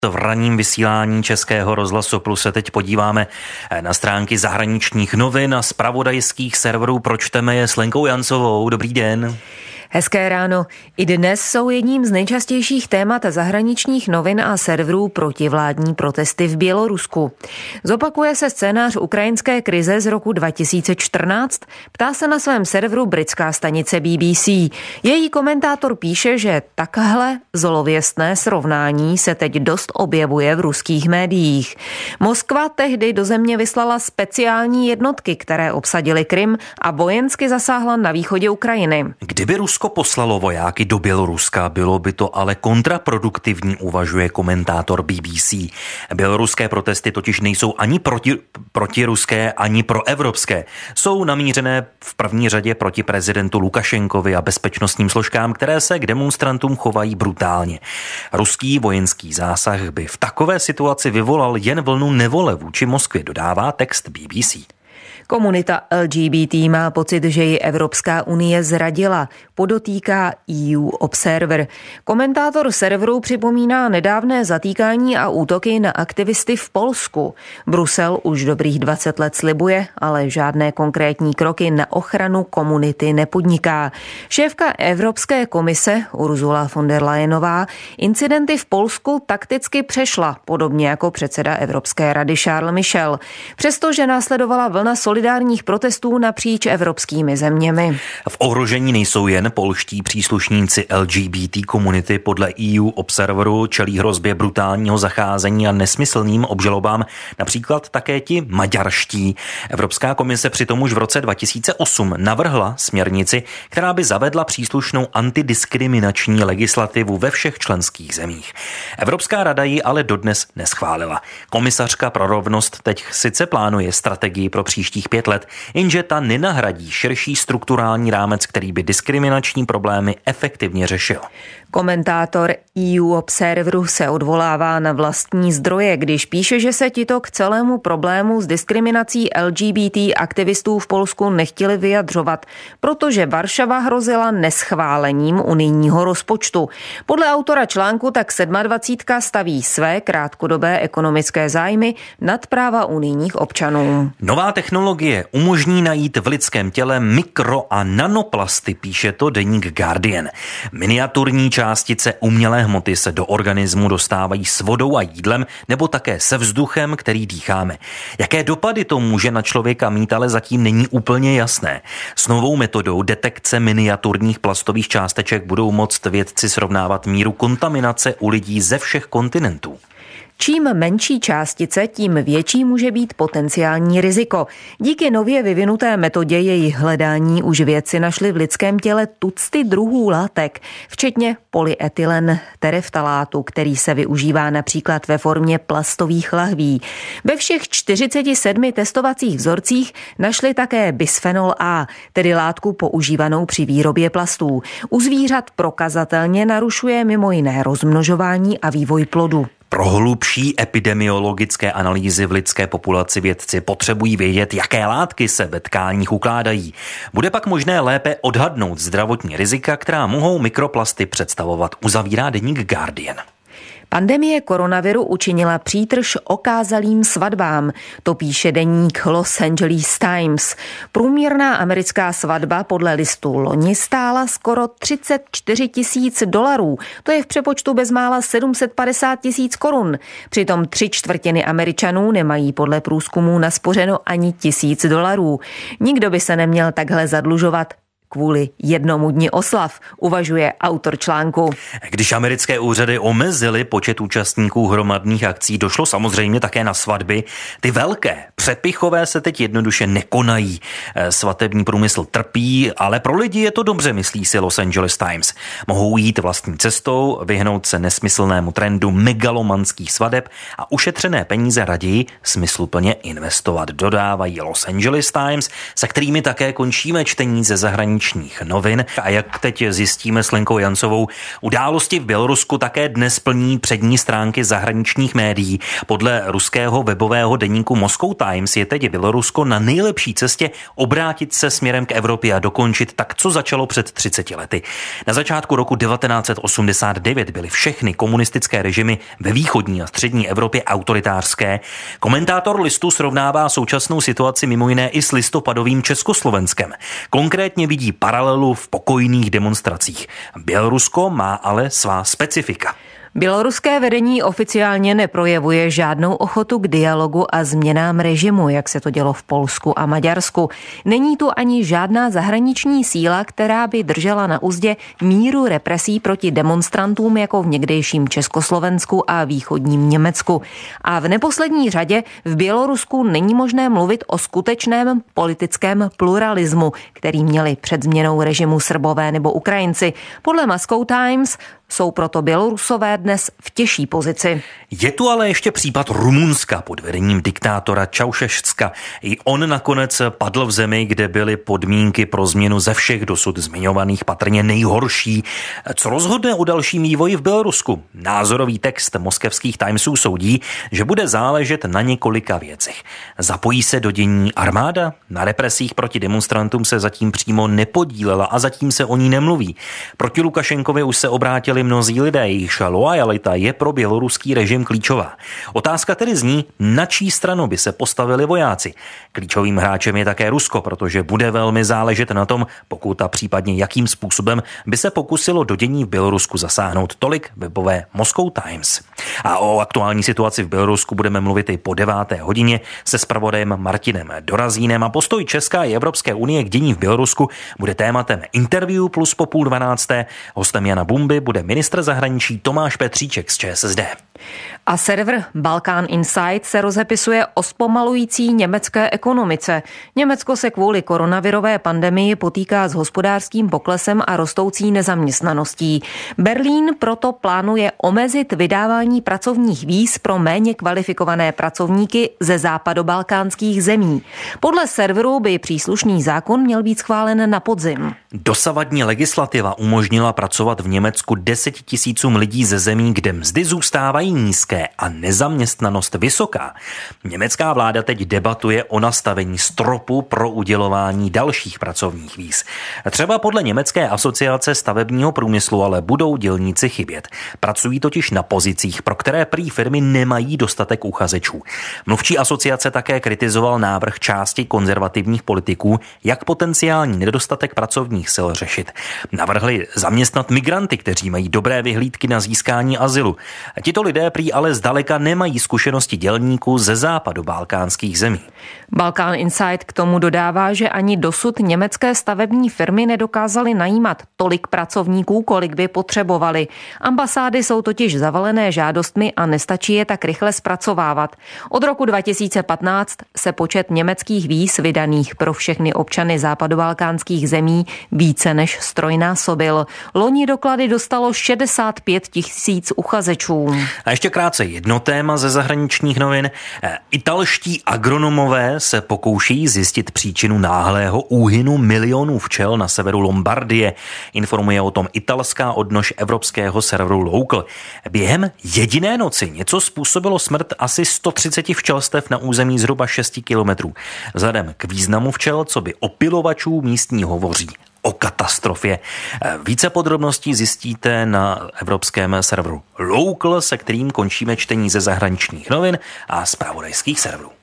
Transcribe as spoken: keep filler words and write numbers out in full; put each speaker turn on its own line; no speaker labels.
V ranním vysílání Českého rozhlasu Plus se teď podíváme na stránky zahraničních novin a zpravodajských serverů. Pročteme je s Lenkou Jancovou. Dobrý den.
Hezké ráno. I dnes jsou jedním z nejčastějších témat zahraničních novin a serverů protivládní protesty v Bělorusku. Zopakuje se scénář ukrajinské krize z roku dva tisíce čtrnáct, ptá se na svém serveru britská stanice B B C. Její komentátor píše, že takhle zlověstné srovnání se teď dost objevuje v ruských médiích. Moskva tehdy do země vyslala speciální jednotky, které obsadily Krym a vojensky zasáhla na východě Ukrajiny.
Kdyby Rusko poslalo vojáky do Běloruska, bylo by to ale kontraproduktivní, uvažuje komentátor B B C. Běloruské protesty totiž nejsou ani proti, protiruské, ani proevropské. Jsou namířené v první řadě proti prezidentu Lukašenkovi a bezpečnostním složkám, které se k demonstrantům chovají brutálně. Ruský vojenský zásah by v takové situaci vyvolal jen vlnu nevole vůči Moskvě, dodává text B B C.
Komunita L G B T má pocit, že ji Evropská unie zradila, podotýká E U Observer. Komentátor serveru připomíná nedávné zatýkání a útoky na aktivisty v Polsku. Brusel už dobrých dvacet let slibuje, ale žádné konkrétní kroky na ochranu komunity nepodniká. Šéfka Evropské komise Ursula von der Leyenová incidenty v Polsku takticky přešla, podobně jako předseda Evropské rady Charles Michel. Přestože následovala vlna solidárních protestů napříč evropskými zeměmi.
V ohrožení nejsou jen polští příslušníci L G B T komunity. Podle E U Observeru čelí hrozbě brutálního zacházení a nesmyslným obžalobám například také ti maďarští. Evropská komise přitom už v roce dva tisíce osm navrhla směrnici, která by zavedla příslušnou antidiskriminační legislativu ve všech členských zemích. Evropská rada ji ale dodnes neschválila. Komisařka pro rovnost teď sice plánuje strategii pro příštích pět let, jenže ta nenahradí širší strukturální rámec, který by diskriminační problémy efektivně řešil.
Komentátor E U Observeru se odvolává na vlastní zdroje, když píše, že se tito k celému problému s diskriminací L G B T aktivistů v Polsku nechtěli vyjadřovat, protože Varšava hrozila neschválením unijního rozpočtu. Podle autora článku tak sedmadvacítka staví své krátkodobé ekonomické zájmy nad práva unijních občanů.
Nová technologie umožní najít v lidském těle mikro- a nanoplasty, píše to deník Guardian. Miniaturní částice umělé hmoty se do organismu dostávají s vodou a jídlem nebo také se vzduchem, který dýcháme. Jaké dopady to může na člověka mít, ale zatím není úplně jasné. S novou metodou detekce miniaturních plastových částeček budou moct vědci srovnávat míru kontaminace u lidí ze všech kontinentů.
Čím menší částice, tím větší může být potenciální riziko. Díky nově vyvinuté metodě jejich hledání už vědci našli v lidském těle tucty druhů látek, včetně polyetylen tereftalátu, který se využívá například ve formě plastových lahví. Ve všech čtyřiceti sedmi testovacích vzorcích našli také bisfenol A, tedy látku používanou při výrobě plastů. U zvířat prokazatelně narušuje mimo jiné rozmnožování a vývoj plodu.
Pro hlubší epidemiologické analýzy v lidské populaci vědci potřebují vědět, jaké látky se ve tkáních ukládají. Bude pak možné lépe odhadnout zdravotní rizika, která mohou mikroplasty představovat, uzavírá deník Guardian.
Pandemie koronaviru učinila přítrž okázalým svatbám, to píše deník Los Angeles Times. Průměrná americká svatba podle listu loni stála skoro třicet čtyři tisíc dolarů, to je v přepočtu bezmála sedm set padesát tisíc korun. Přitom tři čtvrtiny Američanů nemají podle průzkumů naspořeno ani tisíc dolarů. Nikdo by se neměl takhle zadlužovat kvůli jednomu dni oslav, uvažuje autor článku.
Když americké úřady omezily počet účastníků hromadných akcí, došlo samozřejmě také na svatby. Ty velké, přepichové se teď jednoduše nekonají. Svatební průmysl trpí, ale pro lidi je to dobře, myslí si Los Angeles Times. Mohou jít vlastní cestou, vyhnout se nesmyslnému trendu megalomanských svadeb a ušetřené peníze raději smysluplně investovat, dodávají Los Angeles Times, se kterými také končíme čtení ze zahraničí zahraničních novin. A jak teď zjistíme s Lenkou Jancovou, události v Bělorusku také dnes plní přední stránky zahraničních médií. Podle ruského webového deníku Moscow Times je teď Bělorusko na nejlepší cestě obrátit se směrem k Evropě a dokončit tak, co začalo před třiceti lety. Na začátku roku devatenáct set osmdesát devět byly všechny komunistické režimy ve východní a střední Evropě autoritářské. Komentátor listu srovnává současnou situaci mimo jiné i s listopadovým Československem. Konkrétně vidí paralelu v pokojných demonstracích. Bělorusko má ale svá specifika.
Běloruské vedení oficiálně neprojevuje žádnou ochotu k dialogu a změnám režimu, jak se to dělo v Polsku a Maďarsku. Není tu ani žádná zahraniční síla, která by držela na uzdě míru represí proti demonstrantům jako v někdejším Československu a východním Německu. A v neposlední řadě v Bělorusku není možné mluvit o skutečném politickém pluralismu, který měli před změnou režimu Srbové nebo Ukrajinci. Podle Moscow Times jsou proto Bělorusové dnes v těžší pozici.
Je tu ale ještě případ Rumunska pod vedením diktátora Čaušescka. I on nakonec padl v zemi, kde byly podmínky pro změnu ze všech dosud zmiňovaných patrně nejhorší. Co rozhodne o dalším vývoji v Bělorusku? Názorový text moskevských Timesů soudí, že bude záležet na několika věcech. Zapojí se do dění armáda? Na represích proti demonstrantům se zatím přímo nepodílela a zatím se o ní nemluví. Proti Lukašenkovi už se obrátili mnozí lidé, jejichž loajalita je pro běloruský režim klíčová. Otázka tedy zní, na čí stranu by se postavili vojáci. Klíčovým hráčem je také Rusko, protože bude velmi záležet na tom, pokud a případně jakým způsobem by se pokusilo do dění v Bělorusku zasáhnout. Tolik webové Moscow Times. A o aktuální situaci v Bělorusku budeme mluvit i po deváté hodině se zpravodajem Martinem Dorazínem a postoj Česká i Evropské unie k dění v Bělorusku bude tématem interview plus po půl dvanácté. Hostem Jana Bumby bude ministr zahraničí Tomáš Petříček z ČSSD.
A server Balkán Insight se rozepisuje o zpomalující německé ekonomice. Německo se kvůli koronavirové pandemii potýká s hospodářským poklesem a rostoucí nezaměstnaností. Berlín proto plánuje omezit vydávání pracovních víz pro méně kvalifikované pracovníky ze západobalkánských zemí. Podle serveru by příslušný zákon měl být schválen na podzim.
Dosavadní legislativa umožnila pracovat v Německu deset tisícům lidí ze zemí, kde mzdy zůstávají nízké a nezaměstnanost vysoká. Německá vláda teď debatuje o nastavení stropu pro udělování dalších pracovních víz. Třeba podle Německé asociace stavebního průmyslu ale budou dělníci chybět. Pracují totiž na pozicích, pro které prý firmy nemají dostatek uchazečů. Mluvčí asociace také kritizoval návrh části konzervativních politiků, jak potenciální nedostatek pracovních sil řešit. Navrhli zaměstnat migranty, kteří mají dobré vyhlídky na získání azylu. Tito lidé prý ale zdaleka nemají zkušenosti dělníků ze západobalkánských zemí.
Balkán Insight k tomu dodává, že ani dosud německé stavební firmy nedokázaly najímat tolik pracovníků, kolik by potřebovali. Ambasády jsou totiž zavalené žádostmi a nestačí je tak rychle zpracovávat. Od roku dva tisíce patnáct se počet německých víz vydaných pro všechny občany západobalkánských zemí více než strojnásobil. Loni doklady dostalo šedesát pět tisíc uchazečů.
A ještě krátce jedno téma ze zahraničních novin. Italští agronomové se pokouší zjistit příčinu náhlého úhynu milionů včel na severu Lombardie. Informuje o tom italská odnož evropského serveru Local. Během jediné noci něco způsobilo smrt asi sto třicet včelstev na území zhruba šest kilometrů. Vzhledem k významu včel, co by opilovačů místní hovoří o katastrofě. Více podrobností zjistíte na evropském serveru Local, se kterým končíme čtení ze zahraničních novin a zpravodajských serverů.